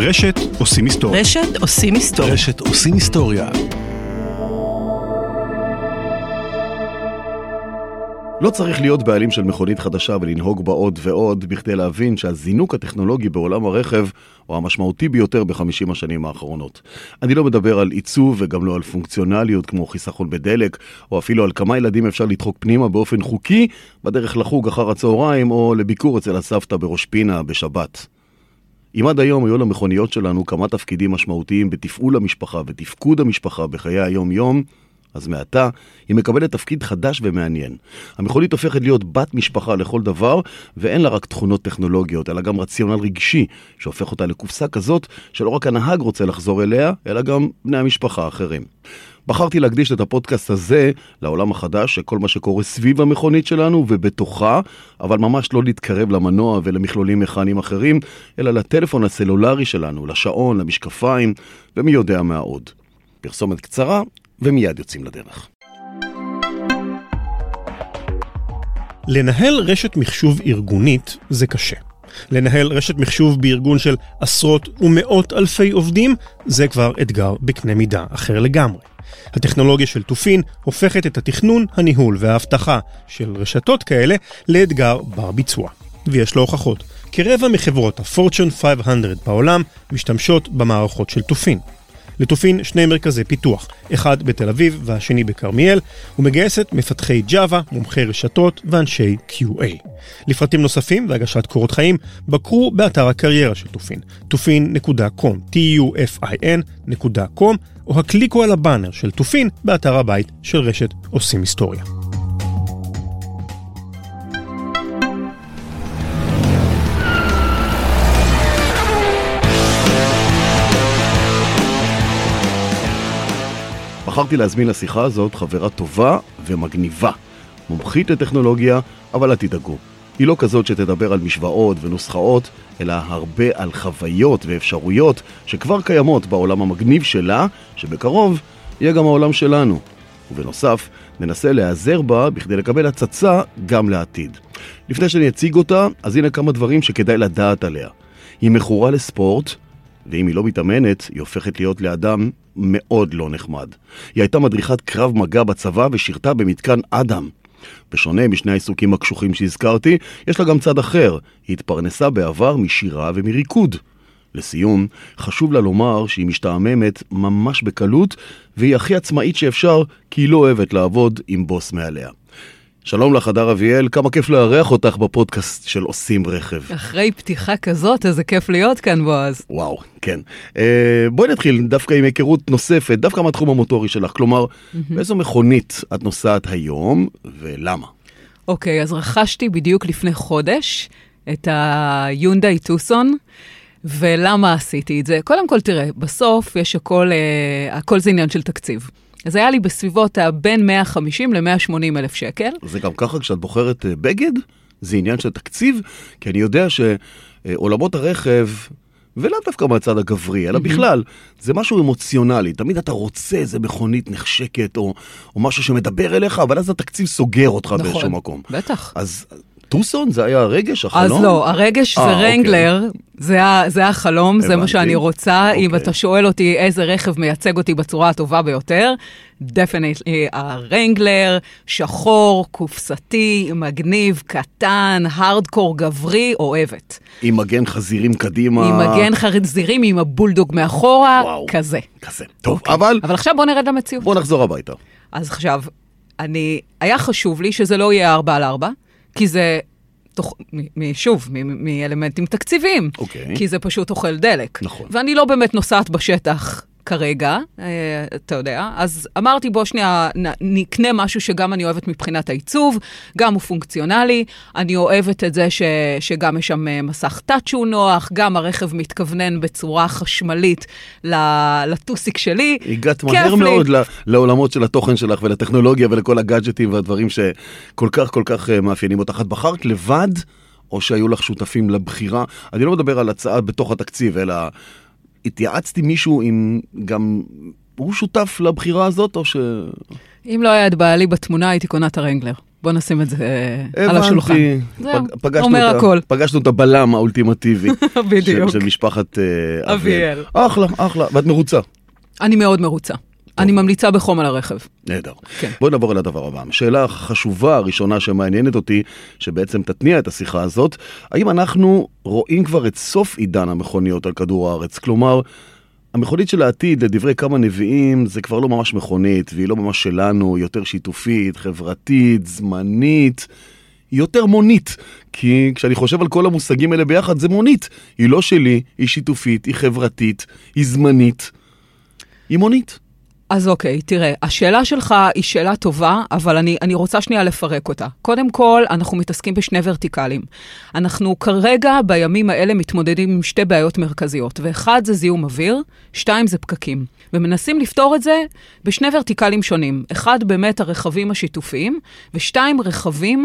רשת עושים היסטוריה. רשת עושים היסטוריה. רשת עושים היסטוריה. לא צריך להיות בעלים של מכונית חדשה ולנהוג בה עוד ועוד בכדי להבין שהזינוק הטכנולוגי בעולם הרכב הוא המשמעותי ביותר ב50 השנים האחרונות. אני לא מדבר על עיצוב וגם לא על פונקציונליות כמו חיסכון בדלק, או אפילו על כמה ילדים אפשר לדחוק פנימה באופן חוקי בדרך לחוג אחר הצהריים או לביקור אצל הסבתא בראש פינה בשבת. אם עד היום היו למכוניות שלנו כמה תפקידים משמעותיים בתפעול המשפחה ותפקוד המשפחה בחיי היום-יום, אז מעתה היא מקבלת תפקיד חדש ומעניין. המכונית הופכת להיות בת משפחה לכל דבר, ואין לה רק תכונות טכנולוגיות, אלא גם רציונל רגשי, שהופך אותה לקופסה כזאת שלא רק הנהג רוצה לחזור אליה, אלא גם בני המשפחה האחרים. בחרתי להקדיש את הפודקאסט הזה לעולם החדש, שכל מה שקורה סביב המכונית שלנו ובתוכה, אבל ממש לא להתקרב למנוע ולמכלולים מכניים אחרים, אלא לטלפון הסלולרי שלנו, לשעון, למשקפיים, ומי יודע מה עוד. פרסומת קצרה, ומיד יוצאים לדרך. לנהל רשת מחשוב ארגונית זה קשה. לנהל רשת מחשוב בארגון של עשרות ומאות אלפי עובדים זה כבר אתגר בקנה מידה אחר לגמרי. הטכנולוגיה של תופין הופכת את התכנון, הניהול וההבטחה של רשתות כאלה לאתגר בר ביצוע. ויש לו הוכחות. כרבע מחברות ה-Fortune 500 בעולם משתמשות במערכות של תופין. לתופין שני מרכזי פיתוח, אחד בתל אביב והשני בקרמיאל, ומגייסת מפתחי ג'אווה, מומחי רשתות ואנשי QA. לפרטים נוספים והגשת קורות חיים, בקרו באתר הקריירה של תופין, tufin.com, tufin.com, או הקליקו על הבאנר של תופין באתר הבית של רשת עושים היסטוריה. בחרתי להזמין לשיחה הזאת חברה טובה ומגניבה, מומחית לטכנולוגיה, אבל תדאגו. היא לא כזאת שתדבר על משוואות ונוסחאות, אלא הרבה על חוויות ואפשרויות שכבר קיימות בעולם המגניב שלה, שבקרוב יהיה גם העולם שלנו. ובנוסף, ננסה להיעזר בה בכדי לקבל הצצה גם לעתיד. לפני שאני אציג אותה, אז הנה כמה דברים שכדאי לדעת עליה. היא מכורה לספורט, ואם היא לא מתאמנת, היא הופכת להיות לאדם מאוד לא נחמד. היא הייתה מדריכת קרב מגע בצבא ושירתה במתקן אדם. בשונה משני העיסוקים הקשוחים שהזכרתי, יש לה גם צד אחר. היא התפרנסה בעבר משירה ומריקוד. לסיום, חשוב לה לומר שהיא משתעממת ממש בקלות, והיא הכי עצמאית שאפשר, כי היא לא אוהבת לעבוד עם בוס מעליה. שלום לך, הדר אביאל, כמה כיף לארח אותך בפודקאסט של עושים רכב. אחרי פתיחה כזאת, איזה כיף להיות כאן, בועז. וואו, כן. בואי נתחיל דווקא עם היכרות נוספת, דווקא מהתחום המוטורי שלך. כלומר, באיזו מכונית את נוסעת היום ולמה? אוקיי, אז רכשתי בדיוק לפני חודש את היונדאי טוסון, ולמה עשיתי את זה? קודם כל, תראה, בסוף יש הכל זה עניין של תקציב. אז היה לי בסביבות בין 150 ל-180 אלף שקל. זה גם ככה כשאת בוחרת בגד? זה עניין של תקציב? כי אני יודע שעולמות הרכב, ולא דווקא מהצד הגברי, אלא בכלל, זה משהו אמוציונלי. תמיד אתה רוצה איזה מכונית נחשקת, או משהו שמדבר אליך, אבל אז התקציב סוגר אותך באיזשהו מקום. בטח. אז טוסון זה היה הרגש, החלום? אז לא, הרגש זה רנגלר, זה החלום, זה מה שאני רוצה. אם אתה שואל אותי איזה רכב מייצג אותי בצורה הטובה ביותר, definitely הרנגלר, שחור, קופסתי, מגניב, קטן, הארדקור גברי, אוהבת. עם מגן חזירים קדימה. עם מגן חזירים, עם הבולדוג מאחורה, כזה. כזה. טוב, אבל עכשיו בוא נרד למציאות. בוא נחזור הביתה. אז עכשיו, היה חשוב לי שזה לא יהיה 4x4, כי זה, שוב, מאלמנטים תקציביים. כי זה פשוט אוכל דלק. נכון. ואני לא באמת נוסעת בשטח כרגע, אתה יודע. אז אמרתי, בוא שנייה, נקנה משהו שגם אני אוהבת מבחינת העיצוב, גם הוא פונקציונלי. אני אוהבת את זה שגם יש שם מסך טאץ' שהוא נוח, גם הרכב מתכוונן בצורה חשמלית לטוסיק שלי. הגעת מהר מאוד לעולמות של התוכן שלך ולטכנולוגיה ולכל הגאדג'טים והדברים שכל כך כל כך מאפיינים אותך. את בחרת לבד, או שהיו לך שותפים לבחירה? אני לא מדבר על הצעה בתוך התקציב, אלא התייעצתי מישהו עם גם הוא שותף לבחירה הזאת, או ש... אם לא היה את בעלי בתמונה, הייתי קונה את הרנגלר. בוא נשים את זה על השולחן. הבנתי. פגשנו את הבלם האולטימטיבי. בדיוק. של משפחת אביאל. אחלה, אחלה. ואת מרוצה? אני מאוד מרוצה. אני ממליצה בחום על הרכב. נהדר. בואי נעבור אל הדבר הבא. שאלה חשובה הראשונה שמעניינת אותי, שבעצם תתניע את השיחה הזאת, האם אנחנו רואים כבר את סוף עידן המכוניות על כדור הארץ? כלומר, המכונית של העתיד, לדברי כמה נביאים, זה כבר לא ממש מכונית, והיא לא ממש שלנו, יותר שיתופית, חברתית, זמנית, יותר מונית. כי כשאני חושב על כל המושגים האלה ביחד, זה מונית. היא לא שלי, היא שיתופית, היא חברתית, היא זמנית, היא מונית. אז אוקיי, תראה, השאלה שלך היא שאלה טובה, אבל אני רוצה שנייה לפרק אותה. קודם כל, אנחנו מתעסקים בשני ורטיקלים. אנחנו כרגע בימים האלה מתמודדים עם שתי בעיות מרכזיות, ואחד זה זיהום אוויר, שתיים זה פקקים. ומנסים לפתור את זה בשני ורטיקלים שונים. אחד באמת הרכבים השיתופיים, ושתיים רכבים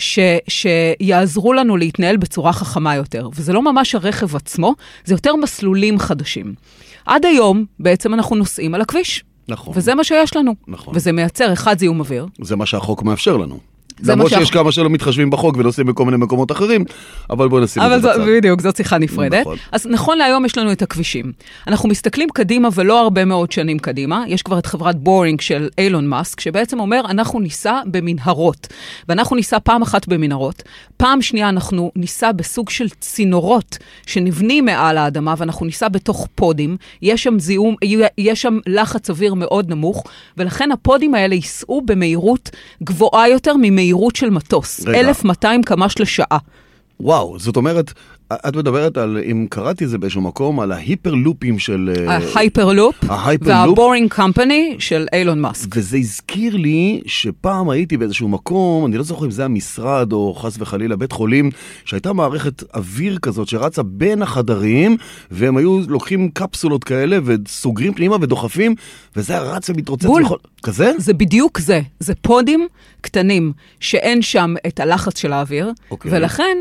שיעזרו לנו להתנהל בצורה חכמה יותר. וזה לא ממש הרכב עצמו, זה יותר מסלולים חדשים. עד היום בעצם אנחנו נוסעים על הכביש. נכון. וזה מה שיש לנו. נכון. וזה מייצר אחד זיהום אוויר. זה מה שהחוק מאפשר לנו. למרות שיש כמה שלא מתחשבים בחוק ונוסעים בכל מיני מקומות אחרים, אבל בואו נשים את זה בצד. אבל בדיוק, זאת שיחה נפרדת. נכון. אז נכון להיום יש לנו את הכבישים. אנחנו מסתכלים קדימה ולא הרבה מאוד שנים קדימה. יש כבר את חברת בורינג של אילון מאסק, שבעצם אומר, אנחנו ניסע במנהרות. ואנחנו ניסע פעם אחת במנהרות. פעם שנייה אנחנו ניסע בסוג של צינורות שנבנים מעל האדמה, ואנחנו ניסע בתוך פודים. יש שם זיהום, יש שם לחץ אוויר מאוד נמוך, ולכן הפודים האלה ייסעו במהירות גבוהה יותר ממהירות של מטוס. 1200 קמ"ש לשעה. וואו, זאת אומרת, את מדברת על, אם קראתי זה באיזשהו מקום, על ההיפרלופים של... ההיפרלופ והבורינג קמפני של אילון מאסק. וזה הזכיר לי שפעם הייתי באיזשהו מקום, אני לא זוכר אם זה המשרד או חס וחלילה בית חולים, שהייתה מערכת אוויר כזאת שרצה בין החדרים, והם היו לוקחים קפסולות כאלה וסוגרים פנימה ודוחפים, וזה היה רץ ומתרוצץ. כזה? זה בדיוק זה. זה פודים קטנים שאין שם את הלחץ של האוויר, ולכן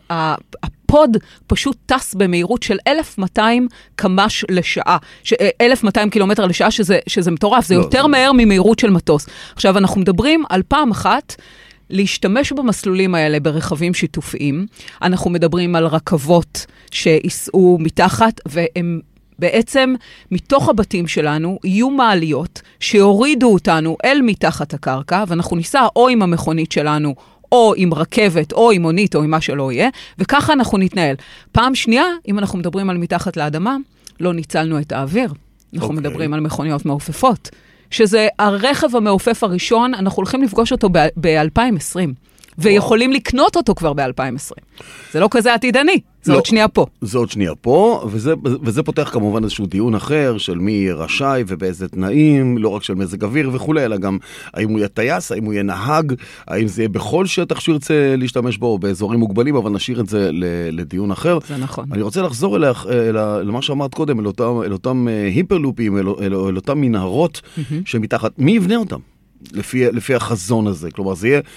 הפוד פשוט טס במהירות של 1200 קמ"ש לשעה, 1200 קילומטר לשעה, שזה מטורף, זה יותר מהר ממהירות של מטוס. עכשיו, אנחנו מדברים על פעם אחת להשתמש במסלולים האלה ברכבים שיתופיים, אנחנו מדברים על רכבות שיסעו מתחת, והם בעצם מתוך הבתים שלנו יהיו מעליות שיורידו אותנו אל מתחת הקרקע, ואנחנו ניסע או עם המכונית שלנו, או עם רכבת, או עם מונית, או עם מה שלא יהיה, וככה אנחנו נתנהל. פעם שנייה, אם אנחנו מדברים על מתחת לאדמה, לא ניצלנו את האוויר. אנחנו מדברים על מכוניות מעופפות, שזה הרכב המעופף הראשון, אנחנו הולכים לפגוש אותו ב-2020. ויכולים לקנות אותו כבר ב-2020. זה לא כזה עתידני, זה עוד שנייה פה. זה עוד שנייה פה, וזה פותח כמובן איזשהו דיון אחר של מי יהיה רשאי ובאיזה תנאים, לא רק של מזג אוויר וכו', אלא גם האם הוא יהיה טייס, האם הוא יהיה נהג, האם זה יהיה בכל שטח שירצה להשתמש בו, באזורים מוגבלים, אבל נשאיר את זה לדיון אחר. זה נכון. אני רוצה לחזור למה שאמרת קודם, אל אותם היפרלופים, אל אותם מנהרות שמתחת. מי יבנה אותם? לפי החזון הזה. כלומר, זה יהיה...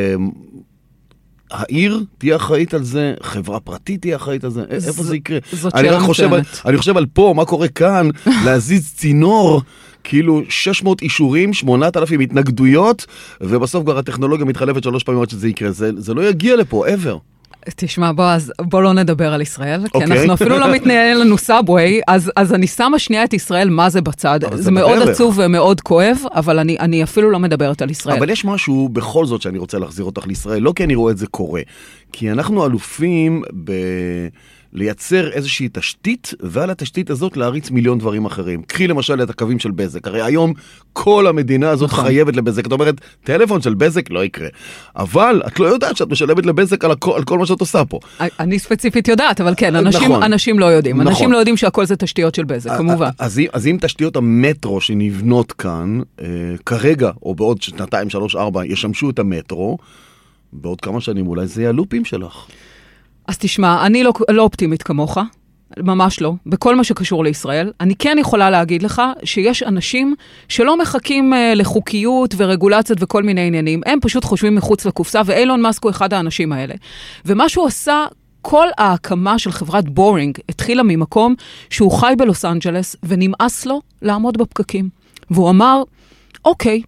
העיר תהיה אחראית על זה, חברה פרטית תהיה אחראית על זה, איפה זה יקרה? אני חושב על פה, מה קורה כאן, להזיז צינור, כאילו 600 אישורים, 8,000 התנגדויות, ובסוף כבר הטכנולוגיה מתחלפת 3 פעמים עד שזה יקרה. זה לא יגיע לפה, ever. תשמע, בוא לא נדבר על ישראל, כי אנחנו אפילו לא מתנהל לנו סאבווי, אז אני שמה שנייה את ישראל, מה זה בצד. זה מאוד עצוב ומאוד כואב, אבל אני אפילו לא מדברת על ישראל. אבל יש משהו בכל זאת שאני רוצה להחזיר אותך לישראל, לא כי אני רואה את זה קורה, כי אנחנו אלופים לייצר איזושהי תשתית, ועל התשתית הזאת להריץ מיליון דברים אחרים. קחי למשל את הקווים של בזק. הרי היום כל המדינה הזאת חייבת לבזק. את אומרת, טלפון של בזק לא יקרה. אבל את לא יודעת שאת משלמת לבזק על כל מה שאת עושה פה. אני ספציפית יודעת, אבל כן, אנשים לא יודעים. אנשים לא יודעים שהכל זה תשתיות של בזק, כמובן. אז אם תשתיות המטרו שנבנות כאן, כרגע, או בעוד 2, 3, 4, ישמשו את המטרו, בעוד כמה שנים אולי זה יהיה הלופים שלך. אז תשמע, אני לא אופטימית כמוך, ממש לא, בכל מה שקשור לישראל. אני כן יכולה להגיד לך שיש אנשים שלא מחכים לחוקיות ורגולציות וכל מיני עניינים, הם פשוט חושבים מחוץ לקופסה, ואילון מאסק הוא אחד האנשים האלה. ומה שהוא עשה, כל ההקמה של חברת בורינג התחילה ממקום שהוא חי בלוס אנג'לס, ונמאס לו לעמוד בפקקים. והוא אמר, אוקיי,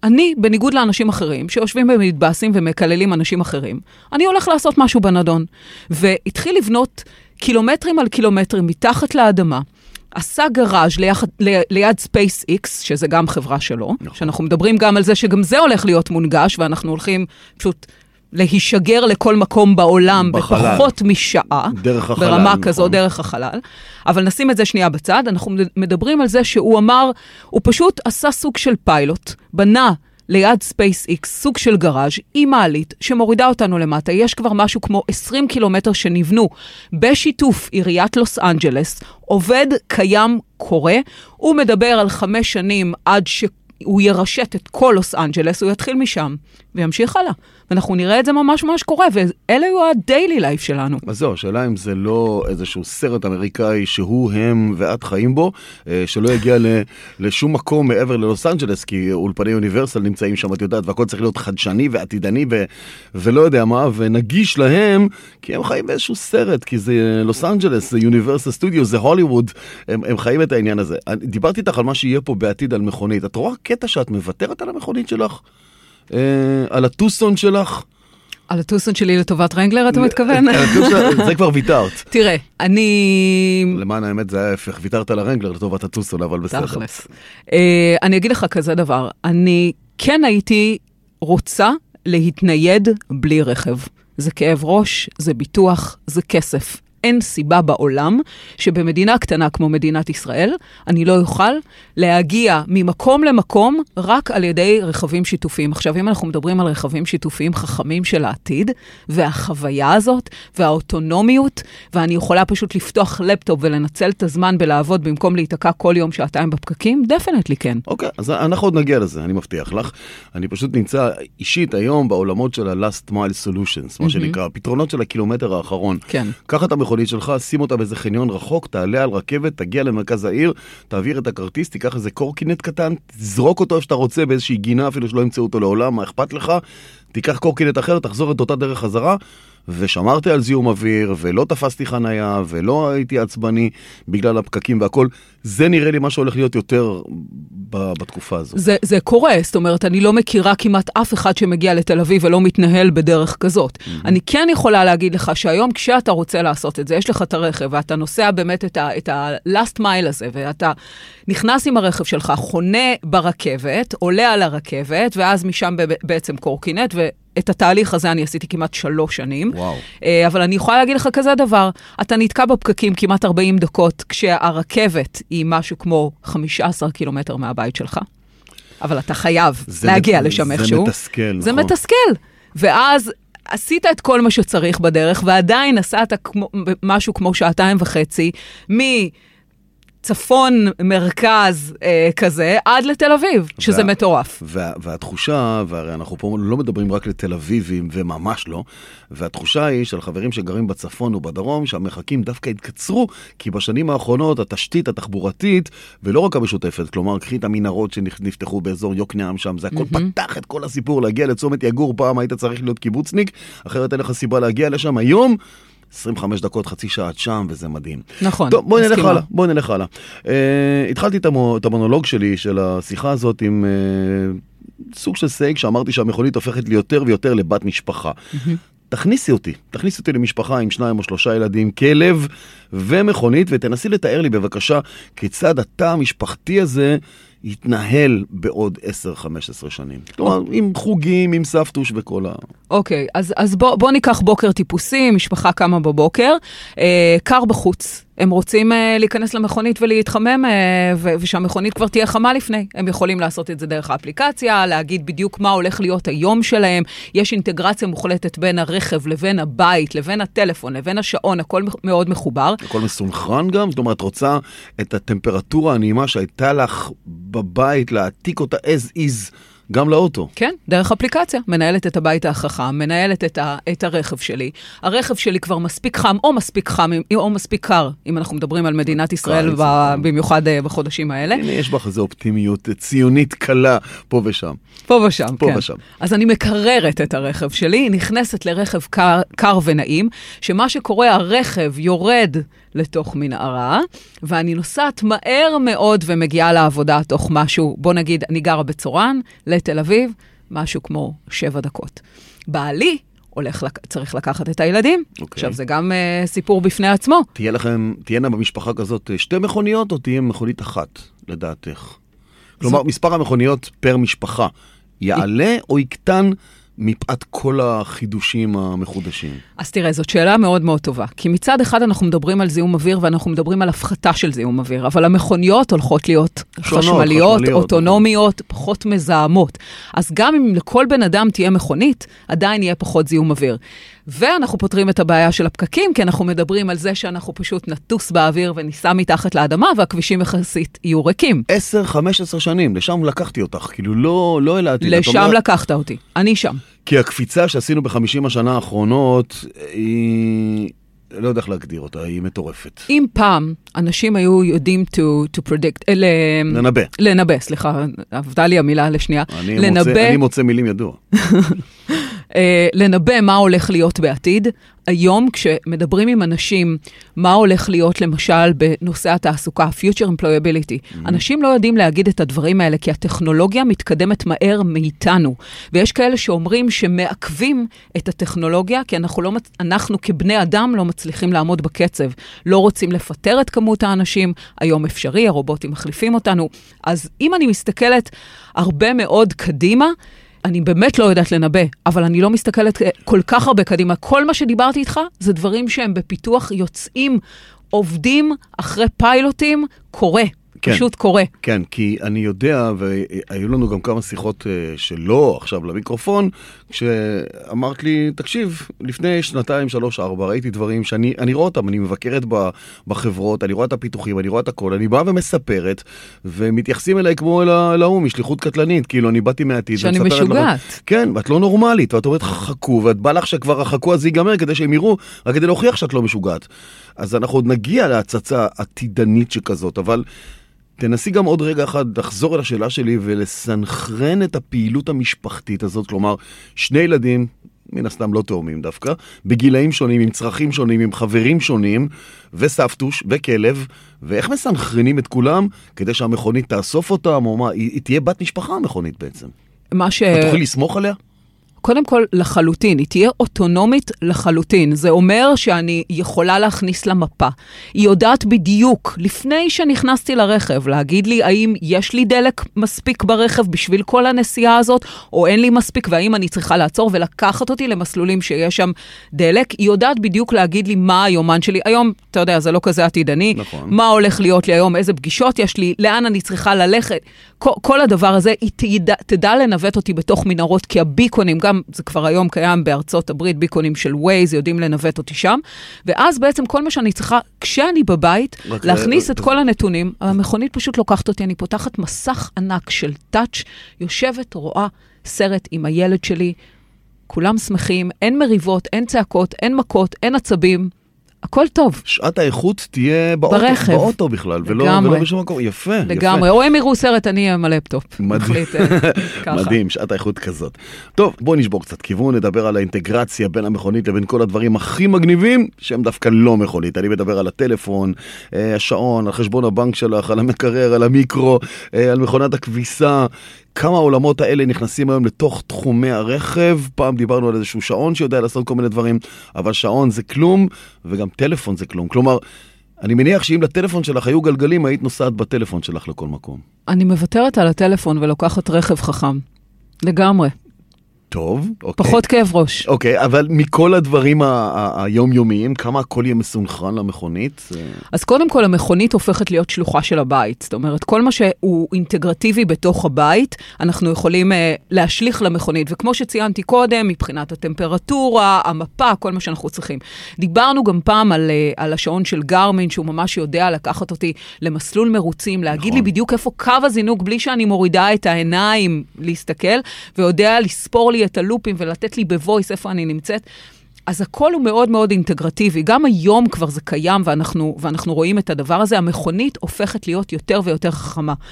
אני, בניגוד לאנשים אחרים, שיושבים במדבסים ומקללים אנשים אחרים, אני הולך לעשות משהו בנדון. והתחיל לבנות קילומטרים על קילומטרים מתחת לאדמה, עשה גראז' ליד SpaceX, שזה גם חברה שלו, שאנחנו מדברים גם על זה שגם זה הולך להיות מונגש, ואנחנו הולכים פשוט להישגר לכל מקום בעולם בפחות משעה, ברמה כזו, דרך החלל. אבל נשים את זה שנייה בצד, אנחנו מדברים על זה שהוא אמר, הוא פשוט עשה סוג של פיילוט, בנה ליד SpaceX, סוג של גראז' עם מעלית שמורידה אותנו למטה. יש כבר משהו כמו 20 קילומטר שנבנו בשיתוף עיריית לוס אנג'לס, עובד קיים קורה, הוא מדבר על 5 שנים עד שהוא ירשת את כל לוס אנג'לס, הוא יתחיל משם וימשיך הלאה. ואנחנו נראה את זה ממש ממש קורה, ואלה הוא הדיילי לייף שלנו. אז זהו, השאלה אם זה לא איזשהו סרט אמריקאי שהוא הם ואת חיים בו, שלא יגיע לשום מקום מעבר ללוס אנג'לס, כי אולפני אוניברסל נמצאים שם, את יודעת, והכל צריך להיות חדשני ועתידני ולא יודע מה, ונגיש להם, כי הם חיים באיזשהו סרט, כי זה לוס אנג'לס, זה יוניברסל סטודיו, זה הוליווד, הם חיים את העניין הזה. דיברתי איתך על מה שיהיה פה בעתיד על מכונית. את רואה קטע שאת מוותרת על המכונית שלך? על הטוסון שלך? על הטוסון שלי לטובת רנגלר, אתה מתכוון? זה כבר ויתרת. תראה, אני... למען האמת זה ההפך, ויתרת על הרנגלר לטובת הטוסון, אבל בסדר. תכלס. אני אגיד לך כזה דבר, אני כן הייתי רוצה להתנייד בלי רכב. זה כאב ראש, זה ביטוח, זה כסף. אין סיבה בעולם שבמדינה קטנה כמו מדינת ישראל, אני לא יוכל להגיע ממקום למקום רק על ידי רכבים שיתופיים. עכשיו, אם אנחנו מדברים על רכבים שיתופיים חכמים של העתיד, והחוויה הזאת, והאוטונומיות, ואני יכולה פשוט לפתוח לפטופ ולנצל את הזמן בלעבוד במקום להתעקע כל יום שעתיים בפקקים, דפנטלי כן. אוקיי, אז אנחנו עוד נגיע לזה, אני מבטיח לך. אני פשוט נמצא אישית היום בעולמות של ה-last mile solutions, מה שנקרא, פתרונות של הקילומטר האחרון. כן. קח את המכונית שלך, שים אותה באיזה חניון רחוק, תעלה על רכבת, תגיע למרכז העיר, תעביר את הכרטיס, תיקח איזה קורקינט קטן, תזרוק אותו שאתה רוצה באיזושהי גינה, אפילו שלא ימצאו אותו לעולם, מה אכפת לך? תיקח קורקינט אחר, תחזור את אותה דרך חזרה, ושמרתי על זיהום אוויר, ולא תפסתי חנייה, ולא הייתי עצבני בגלל הפקקים והכל. זה נראה לי מה שהולך להיות יותר בתקופה הזו. זה קורה, זאת אומרת, אני לא מכירה כמעט אף אחד שמגיע לתל אביב ולא מתנהל בדרך כזאת. אני כן יכולה להגיד לך שהיום כשאתה רוצה לעשות את זה, יש לך את הרכב, ואתה נוסע באמת את ה-last mile הזה, ואתה נכנס עם הרכב שלך, חונה ברכבת, עולה על הרכבת, ואז משם בעצם קורקינט, את התהליך הזה אני עשיתי כמעט 3 שנים. וואו. אבל אני יכולה להגיד לך כזה דבר, אתה נתקע בפקקים כמעט 40 דקות, כשהרכבת היא משהו כמו 15 קילומטר מהבית שלך. אבל אתה חייב להגיע לשם איכשהו. זה מתסכל, נכון. זה מתסכל. ואז עשית את כל מה שצריך בדרך, ועדיין נסעת משהו כמו 2.5 צפון, מרכז כזה, עד לתל אביב, שזה מטורף. והתחושה, והרי אנחנו פה לא מדברים רק לתל אביבים, וממש לא, והתחושה היא של חברים שגרים בצפון ובדרום, שהמרחקים דווקא התקצרו, כי בשנים האחרונות התשתית התחבורתית, ולא רק המשותפת, כלומר, קחי את המנהרות שנפתחו באזור יוקנעם שם, זה הכל פתח את כל הסיפור, להגיע לצומת יגור פעם, היית צריך להיות קיבוצניק, אחרת אין לך סיבה להגיע לשם היום, 25 דקות, חצי שעה עד שם, וזה מדהים. נכון. טוב, בואי נלך הלאה. התחלתי את המונולוג שלי, של השיחה הזאת, עם סוג של סייג, שאמרתי שהמכונית הופכת לי יותר ויותר לבת משפחה. תכניסי אותי למשפחה עם 2 או 3 ילדים, כלב ומכונית, ותנסי לתאר לי בבקשה, כיצד התא המשפחתי הזה יתנהל בעוד 10-15 שנים. כלומר, עם חוגים, עם סבתוש וכל ה... אוקיי, אז בוא ניקח בוקר טיפוסי, משפחה קמה בבוקר, קר בחוץ. הם רוצים להיכנס למכונית ולהתחמם, ושהמכונית כבר תהיה חמה לפני. הם יכולים לעשות את זה דרך האפליקציה, להגיד בדיוק מה הולך להיות היום שלהם. יש אינטגרציה מוחלטת בין הרכב לבין הבית, לבין הטלפון, לבין השעון, הכל מאוד מחובר. הכל מסונכרן גם? זאת אומרת, רוצה את הטמפרטורה הנעימה שהייתה לך בבית, להעתיק אותה as is, גם לאוטו. כן, דרך אפליקציה. מנהלת את הבית החכם, מנהלת את הרכב שלי. הרכב שלי כבר מספיק חם, או מספיק חם, או מספיק קר, אם אנחנו מדברים על מדינת ישראל, במיוחד בחודשים האלה. הנה, יש בך איזו אופטימיות ציונית קלה, פה ושם. פה ושם, כן. אז אני מקררת את הרכב שלי, נכנסת לרכב קר ונעים, שמה שקורה, הרכב יורד לתוך מנהרה, ואני נוסעת מהר מאוד ומגיעה לעבודה תוך משהו, בוא נגיד, אני גרה בצורן, לתל אביב, משהו כמו 7 דקות. בעלי צריך לקחת את הילדים. עכשיו, זה גם סיפור בפני עצמו. תהיינה במשפחה כזאת 2 מכוניות, או תהיה מכונית אחת, לדעתך? כלומר, מספר המכוניות פר משפחה יעלה או יקטן מפאת כל החידושים המחודשים? אז תראה, זאת שאלה מאוד מאוד טובה. כי מצד אחד אנחנו מדברים על זיהום אוויר, ואנחנו מדברים על הפחתה של זיהום אוויר, אבל המכוניות הולכות להיות חשמליות, אוטונומיות, פחות מזהמות. אז גם אם לכל בן אדם תהיה מכונית, עדיין יהיה פחות זיהום אוויר. ואנחנו פותרים את הבעיה של הפקקים, כי אנחנו מדברים על זה שאנחנו פשוט נטוס באוויר וניסע מתחת לאדמה, והכבישים יחסית יהיו ריקים. 10-15 שנים, לשם לקחתי אותך, כאילו לא העלתי. לשם לקחת אותי, אני שם. כי הקפיצה שעשינו ב50 השנה האחרונות, היא, לא יודע איך להגדיר אותה, היא מטורפת. אם פעם אנשים היו יודעים to predict, לנבא, סליחה, עבדה לי המילה לשנייה. אני מוצא מילים ידוע. לנבא מה הולך להיות בעתיד. היום כשמדברים עם אנשים מה הולך להיות למשל בנושא התעסוקה, future employability, אנשים לא יודעים להגיד את הדברים האלה, כי הטכנולוגיה מתקדמת מהר מאיתנו. ויש כאלה שאומרים שמעכבים את הטכנולוגיה, כי אנחנו כבני אדם לא מצליחים לעמוד בקצב. לא רוצים לפטר את כמות האנשים, היום אפשרי, הרובוטים מחליפים אותנו. אז אם אני מסתכלת הרבה מאוד קדימה, אני באמת לא יודעת לנבא, אבל אני לא מסתכלת כל כך הרבה קדימה. כל מה שדיברתי איתך זה דברים שהם בפיתוח יוצאים, עובדים אחרי פיילוטים, קורה. כן, פשוט קורה. כן, כי אני יודע, והיו לנו גם כמה שיחות שלא עכשיו למיקרופון, כשאמרת לי, תקשיב, לפני 2, 3, 4, ראיתי דברים שאני רואה אותם, אני מבקרת בחברות, אני רואה את הפיתוחים, אני רואה את הכל, אני באה ומספרת, ומתייחסים אליי כמו לאום, משליחות קטלנית, כאילו אני באתי מהעתיד. שאני משוגעת. כן, ואת לא נורמלית, ואת אומרת, חכו, ואת בא לך שכבר החכו הזה ייגמר, כדי שהם יראו, רק כדי להוכיח שאת לא משוגעת. אז אנחנו עוד נגיע להצצה עתידנית שכזאת, אבל תנסי גם עוד רגע אחד לחזור אל השאלה שלי ולסנכרן את הפעילות המשפחתית הזאת, כלומר, 2 ילדים, מן הסתם לא תאומים דווקא, בגילאים שונים, עם צרכים שונים, עם חברים שונים, וסבתוש וכלב, ואיך מסנכרנים את כולם כדי שהמכונית תאסוף אותם, או מה, היא תהיה בת משפחה המכונית בעצם. את תוכלי לסמוך עליה? קודם כל, לחלוטין, היא תהיה אוטונומית לחלוטין. זה אומר שאני יכולה להכניס למפה. היא יודעת בדיוק, לפני שנכנסתי לרכב, להגיד לי האם יש לי דלק מספיק ברכב בשביל כל הנסיעה הזאת, או אין לי מספיק, והאם אני צריכה לעצור ולקחת אותי למסלולים שיש שם דלק. היא יודעת בדיוק להגיד לי מה היומן שלי. היום, אתה יודע, זה לא כזה עתידני. נכון. מה הולך להיות לי היום, איזה פגישות יש לי, לאן אני צריכה ללכת. כל הדבר הזה, היא תדע לנווט אותי בתוך מנהרות, כי הביקונים, גם זה כבר היום קיים בארצות הברית, ביקונים של ווייז, יודעים לנווט אותי שם, ואז בעצם כל מה שאני צריכה, כשאני בבית, להכניס את כל הנתונים, המכונית פשוט לוקחת אותי, אני פותחת מסך ענק של טאץ', יושבת, רואה סרט עם הילד שלי, כולם שמחים, אין מריבות, אין צעקות, אין מכות, אין עצבים, הכל טוב. שעת האיכות תהיה ברכב. באוטו בכלל, ולא בשום מקום. יפה, לגמרי. או הם יראו סרט, אני אהיה עם הלפטופ. מדהים, שעת האיכות כזאת. טוב, בואו נשבור קצת כיוון, נדבר על האינטגרציה בין המכונית לבין כל הדברים הכי מגניבים, שהם דווקא לא מכונית. אני מדבר על הטלפון, השעון, על חשבון הבנק שלך, על המקרר, על המיקרו, על מכונת הכביסה. כמה העולמות האלה נכנסים היום לתוך תחומי הרכב. פעם דיברנו על איזשהו שעון שיודע לעשות כל מיני דברים, אבל שעון זה כלום, וגם טלפון זה כלום. כלומר, אני מניח שאם לטלפון שלך היו גלגלים, היית נוסעת בטלפון שלך לכל מקום. אני מוותרת על הטלפון ולוקחת רכב חכם. לגמרי. טוב, אוקיי. פחות כאב ראש. אוקיי, אבל מכל הדברים היומיומיים, כמה הכל יהיה מסונכרן למכונית? אז קודם כל, המכונית הופכת להיות שלוחה של הבית. זאת אומרת, כל מה שהוא אינטגרטיבי בתוך הבית, אנחנו יכולים להשליך למכונית. וכמו שציינתי קודם, מבחינת הטמפרטורה, המפה, כל מה שאנחנו צריכים. דיברנו גם פעם על השעון של גרמין, שהוא ממש יודע לקחת אותי למסלול מרוצים, להגיד לי בדיוק איפה קו הזינוק, בלי שאני מורידה את העיניים להסתכל, ויודע לספור לי את הלופים ולתת לי בוויס איפה אני נמצאת. אז הכל הוא מאוד מאוד אינטגרטיבי. גם היום כבר זה קיים ואנחנו רואים את הדבר הזה. המכונית הופכת להיות יותר ויותר חכמה.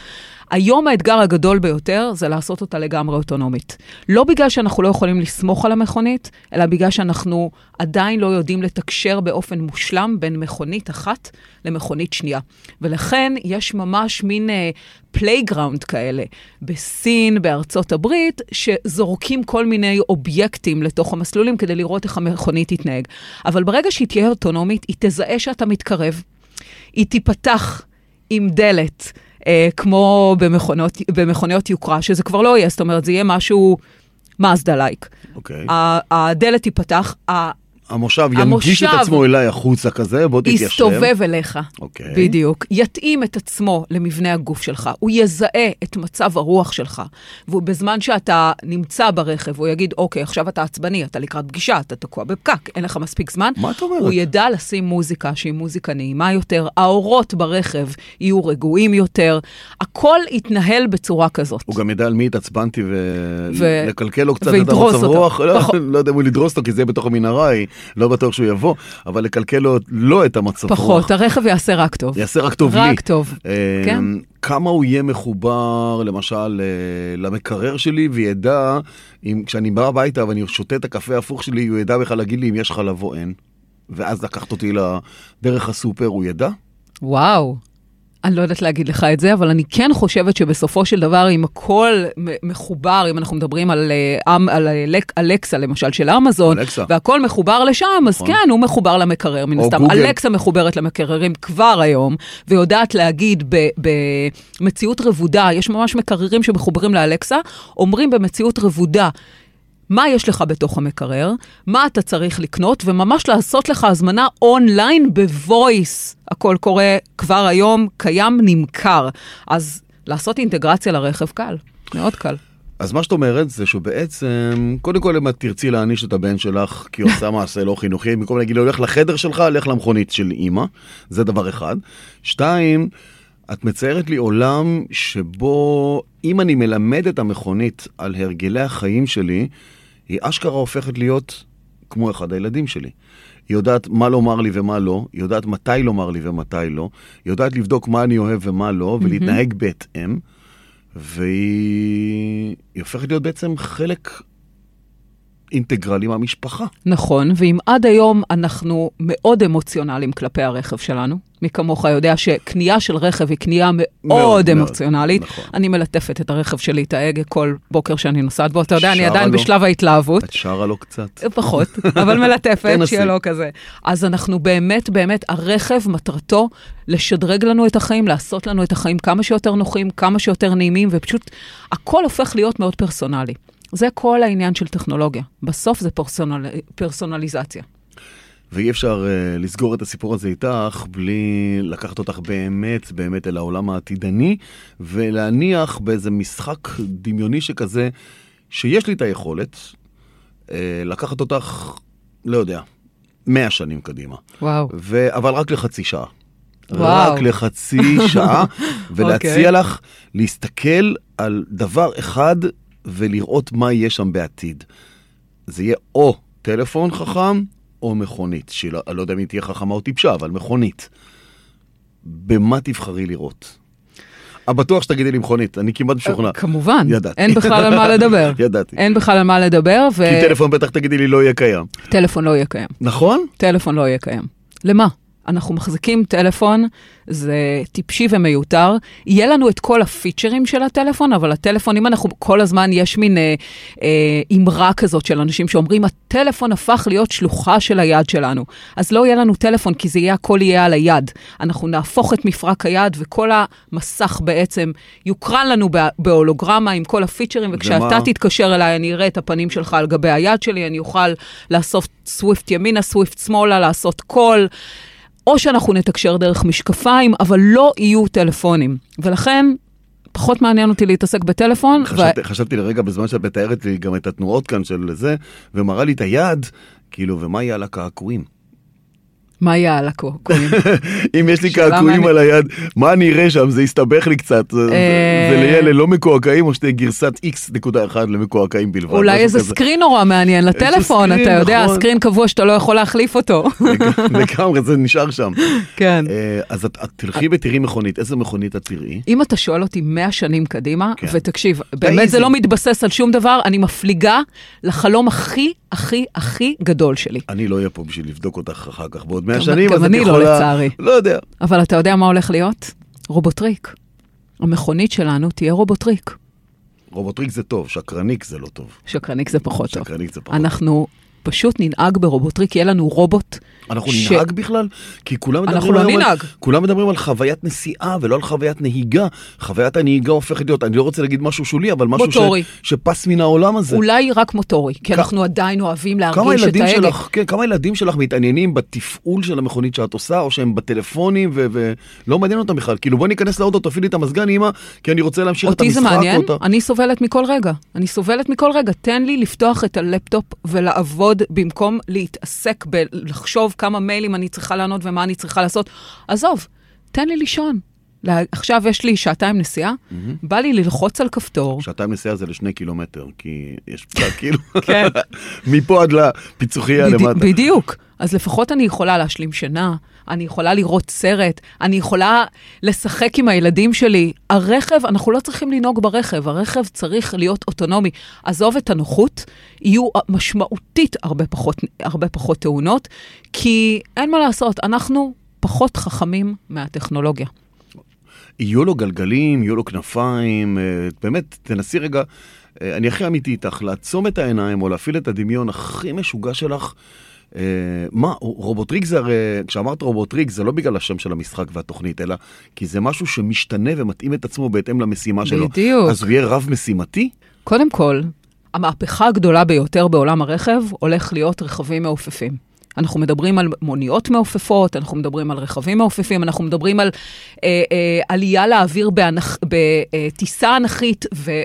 היום האתגר הגדול ביותר זה לעשות אותה לגמרי אוטונומית. לא בגלל שאנחנו לא יכולים לסמוך על המכונית, אלא בגלל שאנחנו עדיין לא יודעים לתקשר באופן מושלם בין מכונית אחת למכונית שנייה. ולכן יש ממש מין פלייגראונד כאלה בסין, בארצות הברית, שזורקים כל מיני אובייקטים לתוך המסלולים כדי לראות איך המכונית תתנהג. אבל ברגע שהיא תהיה אוטונומית, היא תזהה שאתה מתקרב, היא תיפתח עם דלת, כמו במכוניות יוקרה, שזה כבר לא יהיה, זאת אומרת, זה יהיה משהו מאזדה-לייק. אוקיי. הדלת תיפתח, המושב ינגיש את עצמו אליי החוצה כזה, בוא תתיישב. יסתובב אליך, אוקיי. בדיוק. יתאים את עצמו למבנה הגוף שלך. הוא יזהה את מצב הרוח שלך. ובזמן שאתה נמצא ברכב, הוא יגיד, אוקיי, עכשיו אתה עצבני, אתה לקראת פגישה, אתה תקוע בפקק, אין לך מספיק זמן. מה את אומרת? הוא ידע לשים מוזיקה שהיא מוזיקה נעימה יותר, האורות ברכב יהיו רגועים יותר, הכל יתנהל בצורה כזאת. הוא גם ידע על מי התעצבנתי ולקלקל לו קצת את המצב רוח. לא יודע אם הוא לדרוס אותו, כי זה בתוך המנהרה, לא בטוח שהוא יבוא, אבל לקלקל לו לא את המצב רוח. פחות, הרכב יעשה רק טוב. יעשה רק טוב לי. רק טוב, כן. כמה הוא יהיה מחובר, למשל, למקרר שלי, וידע, כשאני בא הביתה ואני שותה את הקפה ההפוך שלי, הוא ידע בכלל להגיד לי אם יש חלב או אין. ואז לקחת אותי לדרך הסופר, הוא ידע? וואו. אני לא יודעת להגיד לך את זה, אבל אני כן חושבת שבסופו של דבר, אם הכל מחובר, אם אנחנו מדברים על אלקסה, למשל, של אמזון, והכל מחובר לשם, אז כן, הוא מחובר למקרר, מן הסתם. אלקסה מחוברת למקררים כבר היום, ויודעת להגיד במציאות רבודה, יש ממש מקררים שמחוברים לאלקסה, אומרים במציאות רבודה, מה יש לך בתוך המקרר, מה אתה צריך לקנות, וממש לעשות לך הזמנה אונליין בוויס. הכל קורה כבר היום, קיים, נמכר. אז לעשות אינטגרציה לרכב קל, מאוד קל. אז מה שאת אומרת זה שבעצם, קודם כל אם את תרצי להעניש את הבן שלך, כי הוא עושה מעשה לא חינוכי, במקום להגיד לו, הולך לחדר שלך, הולך למכונית של אמא, זה דבר אחד. 2, את מציירת לי עולם שבו, אם אני מלמד את המכונית על הרגלי החיים שלי, היא אשכרה הופכת להיות כמו אחד הילדים שלי. היא יודעת מה לומר לי ומה לא, היא יודעת מתי לומר לי ומתי לא, היא יודעת לבדוק מה אני אוהב ומה לא, ולהתנהג בהתאם, והיא הופכת להיות בעצם חלק אינטגרלי מהמשפחה. נכון, ואם עד היום אנחנו מאוד אמוציונליים כלפי הרכב שלנו, מי כמוך יודע שקנייה של רכב היא קנייה מאוד אמוציונלית. נכון. אני מלטפת את הרכב שלי, את ההגה כל בוקר שאני נוסעת בו. אתה יודע, אני עדיין בשלב ההתלהבות. את שרה לו קצת. פחות, אבל מלטפת, שיהיה לו כזה. אז אנחנו באמת, הרכב מטרתו לשדרג לנו את החיים, לעשות לנו את החיים כמה שיותר נוחים, כמה שיותר נעימים, ופשוט הכל הופך להיות מאוד פרסונלי. זה כל העניין של טכנולוגיה. בסוף זה פרסונליזציה. ואי אפשר לסגור את הסיפור הזה איתך בלי לקחת אותך באמת אל העולם העתידני, ולהניח באיזה משחק דמיוני שכזה, שיש לי את היכולת לקחת אותך, לא יודע, 100 שנים קדימה. וואו. אבל רק לחצי שעה. וואו. רק לחצי שעה, ולהציע לך להסתכל על דבר אחד ולראות מה יהיה שם בעתיד. זה יהיה או טלפון חכם, או מכונית, שלא יודע אם היא תהיה חכמה או טיפשה, אבל מכונית. במה תבחרי לראות? בטוח שתגידי לי מכונית, אני כמעט משוכנע. כמובן, ידעתי. אין בכלל על מה לדבר. ידעתי. אין בכלל על מה לדבר. כי טלפון בטח תגידי לי לא יהיה קיים. טלפון לא יהיה קיים. נכון? טלפון לא יהיה קיים. למה? אנחנו מחזיקים טלפון, זה טיפשי ומיותר. יהיה לנו את כל הפיצ'רים של הטלפון, אבל הטלפון, אם אנחנו כל הזמן, יש מין אמרה כזאת של אנשים שאומרים, הטלפון הפך להיות שלוחה של היד שלנו. אז לא יהיה לנו טלפון, כי זה יהיה, הכל יהיה על היד. אנחנו נהפוך את מפרק היד, וכל המסך בעצם יוקרן לנו בהולוגרמה עם כל הפיצ'רים, וכשאתה תתקשר אליי, אני אראה את הפנים שלך על גבי היד שלי, אני אוכל לעשות סוויפט ימינה, סוויפט שמאלה, לעשות קול, או שאנחנו נתקשר דרך משקפיים, אבל לא יהיו טלפונים. ולכן, פחות מעניין אותי להתעסק בטלפון. חשבתי לרגע בזמן שאת מתארת לי גם את התנועות כאן של זה, ומראה לי את היד, כאילו, ומה יהיה על הקעקועים? מה יהיה על הקעקועים? אם יש לי קעקועים על היד, מה אני אראה שם? זה יסתבך לי קצת. זה לילה לא מקועקעים, או שתהיה גרסת x.1 למקועקעים בלבד. אולי איזה סקרין נורא מעניין לטלפון, אתה יודע, סקרין קבוע שאתה לא יכול להחליף אותו. לגמרי, זה נשאר שם. כן. אז את תלכי ותראי מכונית, איזה מכונית את תראי? אם אתה שואל אותי 100 שנים קדימה, ותקשיב, באמת זה לא מתבסס על שום דבר, אני מפליגה לחלום הכי גדול שלי. אני לא אהיה פה בשביל לבדוק אותך אחר כך בעוד 100 שנים, גם אני לא לצערי. לא יודע. אבל אתה יודע מה הולך להיות? רובוטריק. המכונית שלנו תהיה רובוטריק. רובוטריק זה טוב, שקרניק זה לא טוב. שקרניק זה פחות טוב. שקרניק זה פחות. אנחנו פשוט ננהג ברובוטריק, יהיה לנו רובוט. אנחנו ננהג בכלל? כי אנחנו לא ננהג. כולם מדברים על חוויית נסיעה ולא על חוויית נהיגה. חוויית הנהיגה הופכת להיות, אני לא רוצה להגיד משהו שולי, אבל משהו שפס מן העולם הזה. אולי רק מוטורי, כי אנחנו עדיין אוהבים להרגיש את ההגה. כמה ילדים שלך מתעניינים בתפעול של המכונית שאת עושה, או שהם בטלפונים, ולא מעניין אותם בכלל. כאילו בוא ניכנס לאוטו, תפעיל לי את המזגן, אמא, כי אני רוצה להמשיך את המשחק. אותי זה מעניין, אני סובלת מכל רגע. תן לי לפתוח את הלפטופ ולעבוד במקום להתעסק בלחשוב כמה מיילים אני צריכה לענות ומה אני צריכה לעשות. עזוב, תן לי לישון. עכשיו יש לי 2 שעות נסיעה, בא לי ללחוץ על כפתור. 2 שעות נסיעה זה ל2 קילומטר, כי יש פתק כאילו, מפה עד לפיצוחיה למטה. בדיוק. אז לפחות אני יכולה להשלים שינה, אני יכולה לראות סרט, אני יכולה לשחק עם הילדים שלי. הרכב, אנחנו לא צריכים לנהוג ברכב, הרכב צריך להיות אוטונומי. עזוב את הנוחות, יהיו משמעותית הרבה פחות תאונות, כי אין מה לעשות, אנחנו פחות חכמים מהטכנולוגיה. יהיו לו גלגלים, יהיו לו כנפיים, באמת, תנסי רגע, אני הכי אמיתי איתך, לעצום את העיניים או להפעיל את הדמיון הכי משוגע שלך. מה, רובוטריק זה הרי, כשאמרת רובוטריק זה לא בגלל השם של המשחק והתוכנית, אלא כי זה משהו שמשתנה ומתאים את עצמו בהתאם למשימה שלו. בדיוק. אז הוא יהיה רב משימתי? קודם כל, המהפכה הגדולה ביותר בעולם הרכב הולך להיות רכבים מעופפים. אנחנו מדברים על מוניות מעופפות, אנחנו מדברים על רכבים מעופפים, אנחנו מדברים על עלייה לאוויר בטיסה אנכית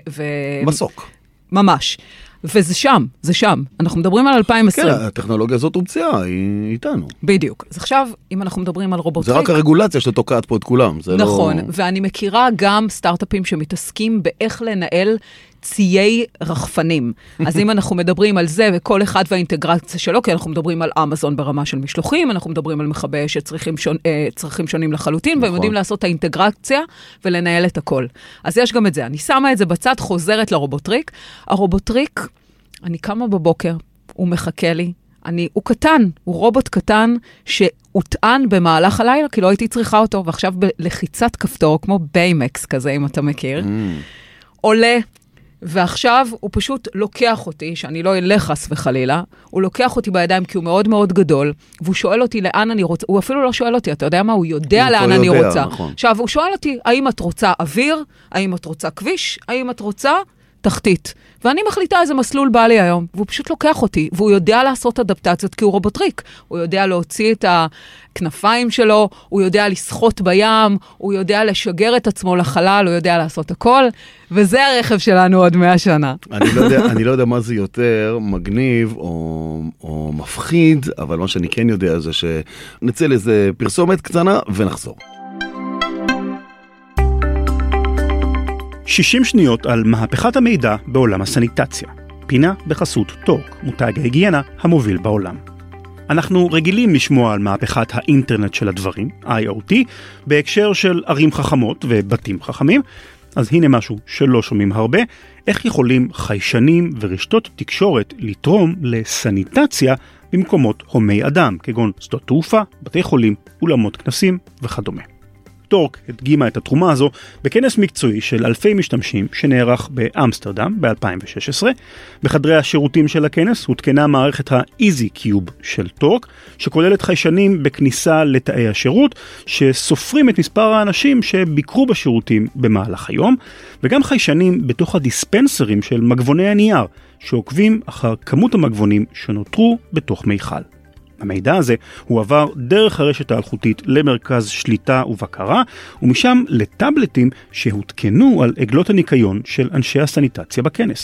מסוק. ממש. וזה שם, זה שם. אנחנו מדברים על 2020. כן, הטכנולוגיה הזאת הומצאה, היא איתנו. בדיוק. אז עכשיו, אם אנחנו מדברים על רובוטריק... זה רק הרגולציה שתוקעת פה את כולם. נכון, ואני מכירה גם סטארט-אפים שמתעסקים באיך לנהל ציי רחפנים. אז אם אנחנו מדברים על זה, וכל אחד והאינטגרציה שלו, כי אנחנו מדברים על אמזון ברמה של משלוחים, אנחנו מדברים על מכבי שצריכים שונים לחלוטין, והם יודעים לעשות את האינטגרציה ולנהל את הכל. אז יש גם את זה. אני שמה את זה בצד, חוזרת לרובוטריק. הרובוטריק, אני קמה בבוקר, הוא מחכה לי, הוא קטן, הוא רובוט קטן שהוטען במהלך הלילה, כי לא הייתי צריכה אותו, ועכשיו בלחיצת כפתור, כמו ביימקס כזה, אם אתה מכיר, עולה, ועכשיו הוא פשוט לוקח אותי, שאני לא אלך חס וחלילה, הוא לוקח אותי בידיים כי הוא מאוד מאוד גדול, והוא שואל אותי לאן אני רוצה, הוא אפילו לא שואל אותי, אתה יודע מה? הוא יודע לאן אני רוצה. נכון. עכשיו, הוא שואל אותי, האם את רוצה אוויר? האם את רוצה כביש? האם את רוצה תחתית? ואני מחליטה איזה מסלול בא לי היום, והוא פשוט לוקח אותי, והוא יודע לעשות אדפטציות, כי הוא רובוטריק. הוא יודע להוציא את הכנפיים שלו, הוא יודע לשחות בים, הוא יודע לשגר את עצמו לחלל, הוא יודע לעשות הכל, וזה הרכב שלנו עוד 100 שנה. אני לא יודע מה זה יותר מגניב או מפחיד, אבל מה שאני כן יודע זה שנצא לאיזה פרסומת קטנה ונחזור. 60 שניות על מהפכת המידע בעולם הסניטציה. פינה בחסות טורק, מותג ההיגיינה המוביל בעולם. אנחנו רגילים לשמוע על מהפכת האינטרנט של הדברים, IoT, בהקשר של ערים חכמות ובתים חכמים, אז הנה משהו שלא שומעים הרבה, איך יכולים חיישנים ורשתות תקשורת לתרום לסניטציה במקומות הומי אדם, כגון שדות תעופה, בתי חולים, אולמות כנסים וכדומה. טורק הדגימה את התרומה הזו בכנס מקצועי של אלפי משתמשים שנערך באמסטרדם ב-2016. בחדרי השירותים של הכנס הותקנה מערכת ה-Easy Cube של טורק, שכוללת חיישנים בכניסה לתאי השירות, שסופרים את מספר האנשים שביקרו בשירותים במהלך היום, וגם חיישנים בתוך הדיספנסרים של מגבוני הנייר, שעוקבים אחר כמות המגבונים שנותרו בתוך מיכל. המידע הזה הועבר דרך הרשת האלחוטית למרכז שליטה ובקרה, ומשם לטאבלטים שהותקנו על עגלות הניקיון של אנשי הסניטציה בכנס.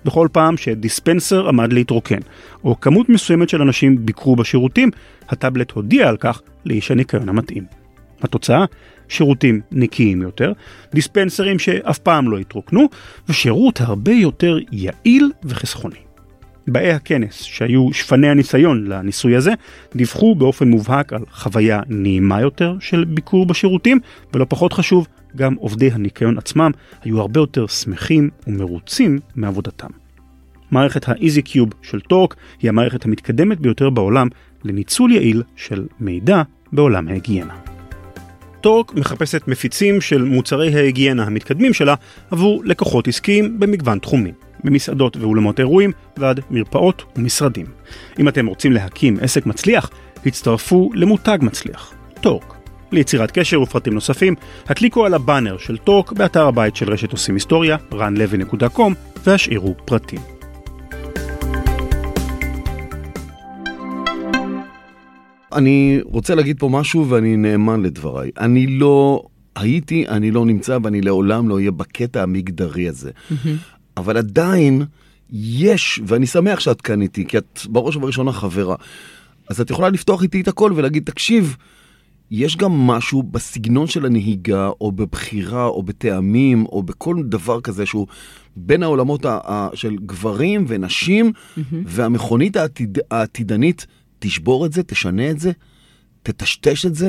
בכל פעם שדיספנסר עמד להתרוקן, או כמות מסוימת של אנשים ביקרו בשירותים, הטאבלט הודיע על כך לאיש הניקיון המתאים. התוצאה, שירותים נקיים יותר, דיספנסרים שאף פעם לא התרוקנו, ושירות הרבה יותר יעיל וחסכוני. באי הכנס, שהיו שפני הניסיון לניסוי הזה, דיווחו באופן מובהק על חוויה נעימה יותר של ביקור בשירותים, ולא פחות חשוב, גם עובדי הניקיון עצמם היו הרבה יותר שמחים ומרוצים מעבודתם. מערכת ה-Easy Cube של טורק היא המערכת המתקדמת ביותר בעולם לניצול יעיל של מידע בעולם ההיגיינה. טורק מחפשת מפיצים של מוצרי ההיגיינה המתקדמים שלה עבור לקוחות עסקיים במגוון תחומים, במסעדות ואולמות אירועים ועד מרפאות ומשרדים. אם אתם רוצים להקים עסק מצליח, הצטרפו למותג מצליח, טורק. ליצירת קשר ופרטים נוספים, הקליקו על הבאנר של טורק באתר הבית של רשת עושים היסטוריה, ranlevy.com, והשאירו פרטים. אני רוצה להגיד פה משהו ואני נאמן לדבריי. אני לא הייתי, אני לא נמצא ואני לעולם לא אהיה בקטע המגדרי הזה. אבל עדיין יש, ואני שמח שאת כאן איתי, כי את בראש ובראשונה חברה. אז את יכולה לפתוח איתי את הכל ולהגיד, תקשיב, יש גם משהו בסגנון של הנהיגה, או בבחירה, או בטעמים, או בכל דבר כזה שהוא בין העולמות של גברים ונשים, והמכונית העתידנית תשבור את זה, תשנה את זה, תטשטש את זה,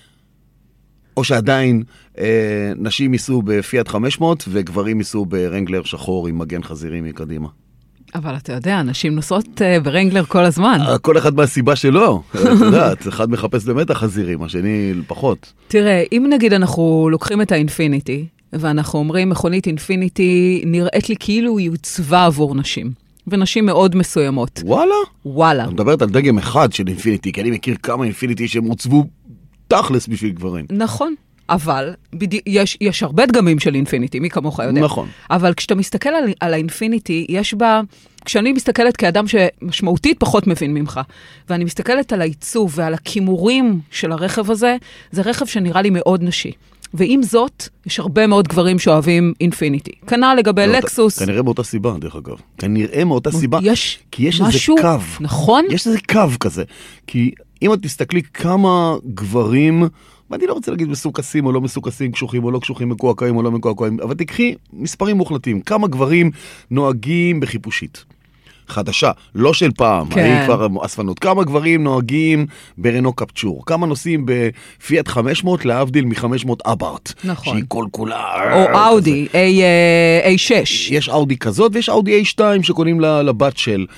או שעדיין נשים ייסעו בפיאט 500 וגברים ייסעו ברנגלר שחור עם מגן חזירי מקדימה. אבל אתה יודע, נשים נוסעות ברנגלר כל הזמן. כל אחד מהסיבה שלו. אתה יודעת, אחד מחפש באמת החזירים, השני פחות. תראה, אם נגיד אנחנו לוקחים את האינפיניטי, ואנחנו אומרים, מכונית אינפיניטי נראית לי כאילו היא יוצבה עבור נשים. ונשים מאוד מסוימות. וואלה? וואלה. אני מדברת על דגם אחד של אינפיניטי, כי אני מכיר כמה אינפיניטי שהם הוצבו תכלס בשביל גברים. נכון. אבל יש הרבה דגמים של אינפיניטי, מי כמוך יודע. נכון. אבל כשאתה מסתכל על האינפיניטי, יש בה, כשאני מסתכלת כאדם שמשמעותית פחות מבין ממך, ואני מסתכלת על העיצוב ועל הכימורים של הרכב הזה, זה רכב שנראה לי מאוד נשי. ועם זאת, יש הרבה מאוד גברים שאוהבים אינפיניטי. כנ"ל לגבי לקסוס. כנראה מאותה סיבה, דרך אגב. כנראה מאותה סיבה. כי יש משהו, איזה קו. נכון? יש איזה קו כזה. כי אם את תסתכלי כמה גברים, ואני לא רוצה להגיד מסוכסים או לא מסוכסים, קשוחים או לא קשוחים, מקועקעים או לא מקועקעים, אבל תקחי מספרים מוחלטים. כמה גברים נוהגים בחיפושית. חדשה, לא של פעם, היא כבר אספנות. כמה גברים נוהגים ברנו קפצ'ור, כמה נוסעים בפיאט 500 להבדיל מ-500 אברט. נכון. שהיא כל כולה... או אאודי, A6. יש אאודי כזאת ויש אאודי A2 שקונים לבת של.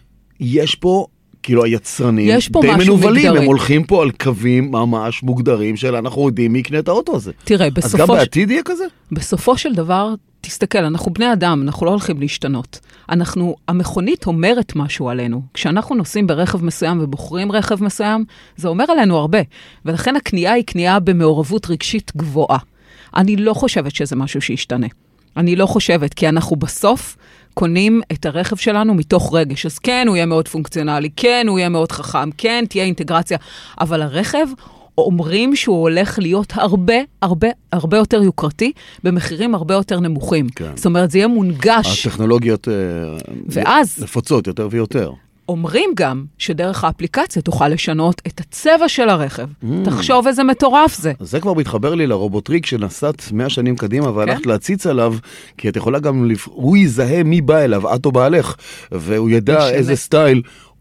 יש פה, כאילו היצרנים די מנובלים, הם הולכים פה על קווים ממש מוגדרים של אנחנו יודעים מי יקנה את האוטו הזה. תראה, אז גם בעתיד יהיה כזה? בסופו של דבר, תסתכל, אנחנו בני אדם, אנחנו לא הולכים להשתנות. המכונית אומרת משהו עלינו. כשאנחנו נוסעים ברכב מסוים ובוחרים רכב מסוים, זה אומר עלינו הרבה. ולכן הקנייה היא קנייה במעורבות רגשית גבוהה. אני לא חושבת שזה משהו שישתנה. אני לא חושבת, כי אנחנו בסוף קונים את הרכב שלנו מתוך רגש. אז כן, הוא יהיה מאוד פונקציונלי, כן, הוא יהיה מאוד חכם, כן, תהיה אינטגרציה. אבל הרכב אומרים שהוא הולך להיות הרבה יותר יוקרתי, במחירים הרבה יותר נמוכים. כן. זאת אומרת, זה יהיה מונגש. הטכנולוגיות ואז נפוצות יותר ויותר. אומרים גם שדרך האפליקציה תוכל לשנות את הצבע של הרכב. תחשוב איזה מטורף זה. זה כבר מתחבר לי לרובוטריק שנסעת 100 שנים קדימה והלכת להציץ עליו, כי את יכולה גם, הוא יזהה מי בא אליו, את או בעלך, והוא ידע איזה סטייל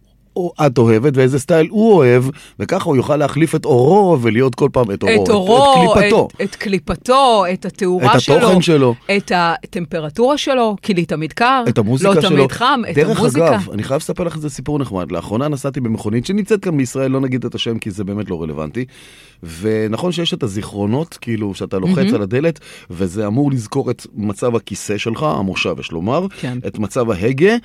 את אוהבת ואיזה סטייל הוא אוהב, וככה הוא יוכל להחליף את אורו ולהיות כל פעם את אורו, את קליפתו, את התאורה שלו, את התוכן שלו, את הטמפרטורה שלו, כי לי תמיד קר, את המוזיקה לא שלו. תמיד חם, את המוזיקה. דרך אגב, אני חייב לספר לך איזה סיפור נחמד. לאחרונה נסעתי במכונית שנמצאת כאן בישראל, לא נגיד את השם כי זה באמת לא רלוונטי, ונכון שיש את הזיכרונות, כאילו שאתה לוחץ על הדלת, וזה אמור לזכור את מצב הכיסא שלך, המושב יש לומר, את מצב ההגה,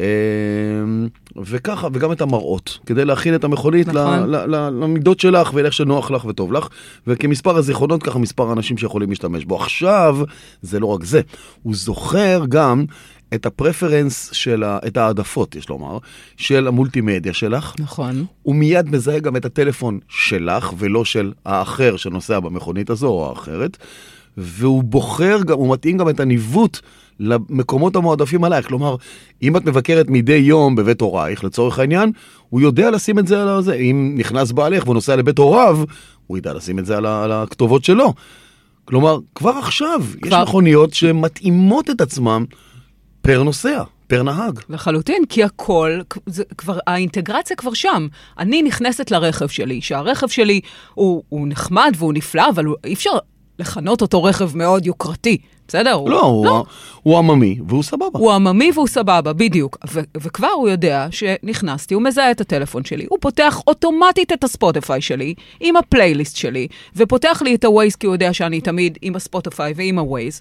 וככה, וגם את המראות, כדי להכין את המכונית למידות שלך, ואיך שנוח לך וטוב לך, וכמספר הזיכרונות, ככה מספר האנשים שיכולים להשתמש בו. עכשיו, זה לא רק זה, הוא זוכר גם את הפרפרנס של, את העדפות, יש לומר, של המולטימדיה שלך. נכון. הוא מיד מזהה גם את הטלפון שלך, ולא של האחר שנוסע במכונית הזו או האחרת, והוא בוחר, הוא מתאים גם את הניווט למקומות המועדפים עלייך. כלומר, אם את מבקרת מדי יום בבית הורייך, לצורך העניין, הוא יודע לשים את זה על זה. אם נכנס בעלך והוא נוסע לבית הוריו, הוא ידע לשים את זה על הכתובות שלו. כלומר, כבר עכשיו יש מכוניות שמתאימות את עצמם פר נוסע, פר נהג. לחלוטין, כי הכל, האינטגרציה כבר שם. אני נכנסת לרכב שלי, שהרכב שלי הוא נחמד והוא נפלא, אבל אי אפשר לכנות אותו רכב מאוד יוקרתי. בסדר? לא, הוא עממי והוא סבבה. הוא עממי והוא סבבה, בדיוק. וכבר הוא יודע שנכנסתי, הוא מזהה את הטלפון שלי, הוא פותח אוטומטית את הספוטיפיי שלי, עם הפלייליסט שלי, ופותח לי את הווייז, כי הוא יודע שאני תמיד עם הספוטיפיי ועם הווייז.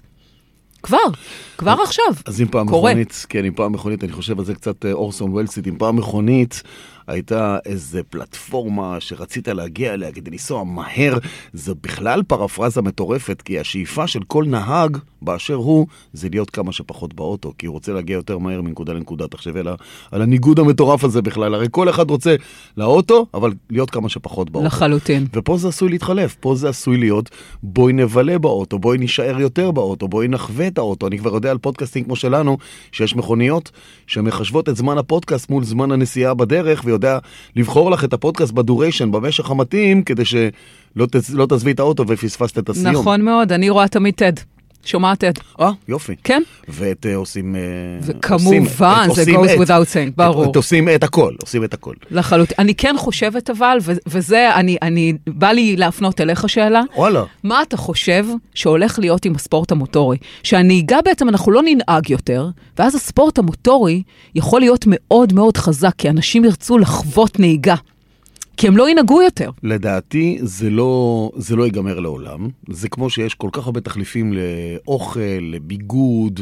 כבר עכשיו. אז אם פעם מכונית, כן, אם פעם מכונית, אני חושב על זה קצת אורסון וולסיט, אם פעם מכונית, הייתה איזו פלטפורמה שרצית להגיע אליה כדי לנסוע מהר, זה בכלל פרפרזה מטורפת, כי השאיפה של כל נהג באשר הוא, זה להיות כמה שפחות באוטו, כי הוא רוצה להגיע יותר מהר מנקודה לנקודה. תחשבי על הניגוד המטורף הזה בכלל, הרי כל אחד רוצה לאוטו, אבל להיות כמה שפחות באוטו. לחלוטין. ופה זה עשוי להתחלף, פה זה עשוי להיות, בואי נבלה באוטו, בואי נשאר יותר באוטו, בואי נחווה את האוטו. אני כבר יודע על פודקאסטים כמו שלנו, שיש מכוניות שמחשבות את זמן הפודקאסט מול זמן הנסיעה בדרך, ויודע לבחור לך את הפודקאסט בדוריישן, במשך המתאים, כדי שלא תעזבי את האוטו ופספסת את הסיום. נכון מאוד, אני רואה תמיד TED. שומעת TED. יופי. כן. ואת עושים... וכמובן, זה goes without saying, ברור. עושים את הכל, עושים את הכל. לחלוטין. אני כן חושבת אבל, וזה, בא לי להפנות אליך שאלה. וואלה. מה אתה חושב שהולך להיות עם הספורט המוטורי? שהנהיגה בעצם אנחנו לא ננהג יותר, ואז הספורט המוטורי יכול להיות מאוד מאוד חזק, כי אנשים ירצו לחוות נהיגה. כי הם לא ינהגו יותר. לדעתי, זה לא ייגמר לעולם. זה כמו שיש כל כך הרבה תחליפים לאוכל, לביגוד,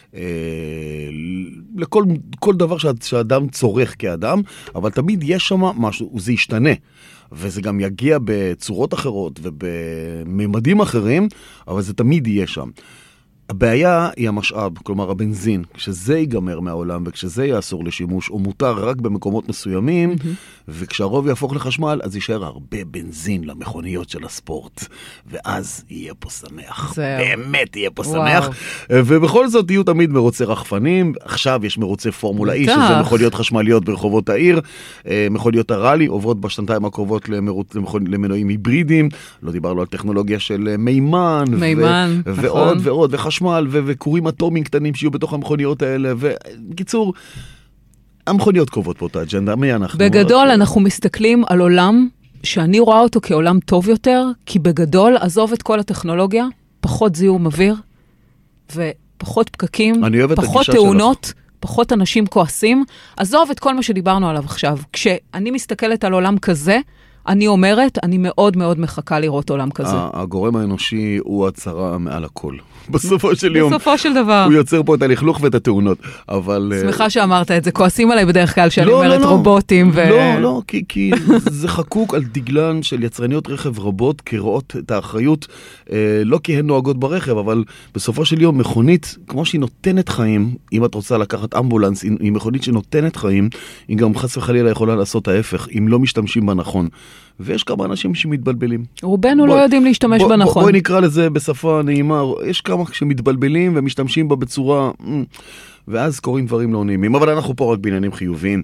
לכל דבר שאדם צורך כאדם, אבל תמיד יש שם משהו, זה ישתנה. וזה גם יגיע בצורות אחרות ובממדים אחרים, אבל זה תמיד יהיה שם. הבעיה היא המשאב, כלומר הבנזין. כשזה ייגמר מהעולם וכשזה יהיה אסור לשימוש, או מותר רק במקומות מסוימים, וכשהרוב יהפוך לחשמל, אז יישאר הרבה בנזין למכוניות של הספורט. ואז יהיה פה שמח. באמת יהיה פה שמח. ובכל זאת יהיו תמיד מרוצי רחפנים. עכשיו יש מרוצי פורמולה אי, שזה מכוניות חשמליות ברחובות העיר. מכוניות הראלי עוברות בשנתיים הקרובות למנועים היברידיים. לא דיברנו על טכנולוגיה של מימן. ועוד ועוד, וחשמל וקורים אטומים קטנים שיהיו בתוך המכוניות האלה. ובקיצור, המכוניות קובעות פה את האג'נדה. מי אנחנו? בגדול אנחנו מסתכלים על עולם שאני רואה אותו כעולם טוב יותר, כי בגדול עזוב את כל הטכנולוגיה, פחות זיהום אוויר, ופחות פקקים, פחות תאונות, פחות אנשים כועסים. עזוב את כל מה שדיברנו עליו עכשיו. כשאני מסתכלת על עולם כזה, אני אומרת, אני מאוד מאוד מחכה לראות עולם כזה. הגורם האנושי הוא הצרה מעל הכל. בסופו של יום. בסופו של דבר. הוא יוצר פה את הלכלוך ואת התאונות, אבל... שמחה שאמרת את זה, כועסים עליי בדרך כלל שאני אומרת רובוטים ו... לא, כי זה חקוק על דגלן של יצרניות רכב רבות, כרואות את האחריות, לא כי הן נוהגות ברכב, אבל בסופו של יום מכונית, כמו שהיא נותנת חיים, אם את רוצה לקחת אמבולנס, היא מכונית שנותנת חיים, היא גם חס וחלילה יכולה לעשות ההפך, אם לא משתמשים בה נכון. ויש כמה אנשים שמתבלבלים. רובנו לא יודעים להשתמש בה נכון. בואי נקרא לזה בשפה נעימה, יש כמה שמתבלבלים ומשתמשים בה בצורה, ואז קוראים דברים לא נעימים. אבל אנחנו פה רק בעניינים חיוביים.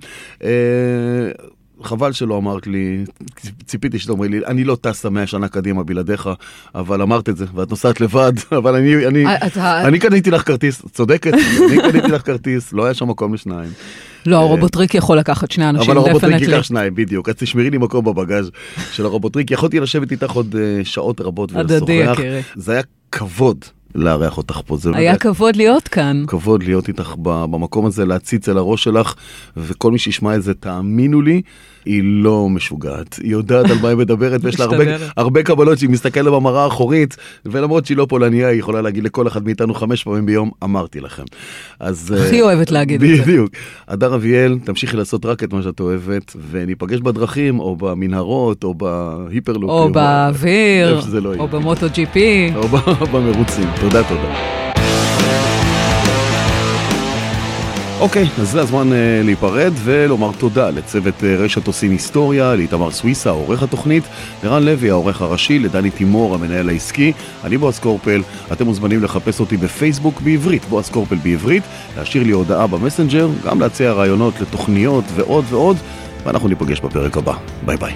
חבל שלא אמרת לי, ציפיתי שאתה אומר לי, אני לא טסה 100 שנה קדימה בלעדיך, אבל אמרת את זה, ואת נוסעת לבד, אבל אני קניתי לך כרטיס, צודקת, אני קניתי לך כרטיס, לא היה שם מקום לשניים. לא, הרובוטריק יכול לקחת שני אנשים, אבל הרובוטריק ייקח שניים, בדיוק. אז תשמרי לי מקום בבגז' של הרובוטריק. יכולתי לשבת איתך עוד שעות רבות ולשוחח. זה היה כבוד לארח אותך פה. היה כבוד להיות כאן. כבוד להיות איתך במקום הזה, להציץ על הראש שלך, וכל מי שישמע את זה, תאמינו לי, היא לא משוגעת. היא יודעת על מה היא מדברת, ויש לה הרבה קבלות שהיא מסתכלת במראה האחורית, ולמרות שהיא לא פולניה, היא יכולה להגיד לכל אחד מאיתנו 5 פעמים ביום, אמרתי לכם. הכי אוהבת להגיד את זה. בדיוק. הדר אביאל, תמשיכי לעשות רק את מה שאת אוהבת, וניפגש בדרכים, או במנהרות, או בהיפרלופ. או באוויר, או במוטו GP. או במרוצים. תודה. אוקיי, אז זה הזמן להיפרד ולומר תודה לצוות רשת עושים היסטוריה, לאיתמר סוויסה, עורך התוכנית, לרן לוי, העורך הראשי, לדני תימור, המנהל העסקי. אני בועז קורפל, אתם מוזמנים לחפש אותי בפייסבוק בעברית, בועז קורפל בעברית, להשאיר לי הודעה במסנג'ר, גם להציע רעיונות לתוכניות ועוד ועוד, ואנחנו ניפגש בפרק הבא. ביי ביי.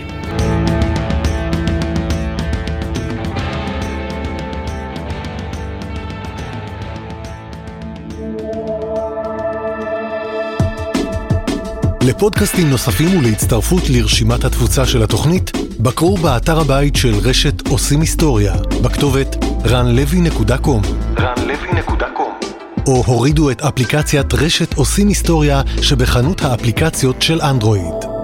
לפודקאסטים נוספים ולהצטרפות לרשימת התפוצה של התוכנית, בקרו באתר הבית של רשת עושים היסטוריה, בכתובת ranlevy.com או הורידו את אפליקציית רשת עושים היסטוריה שבחנות האפליקציות של אנדרואיד.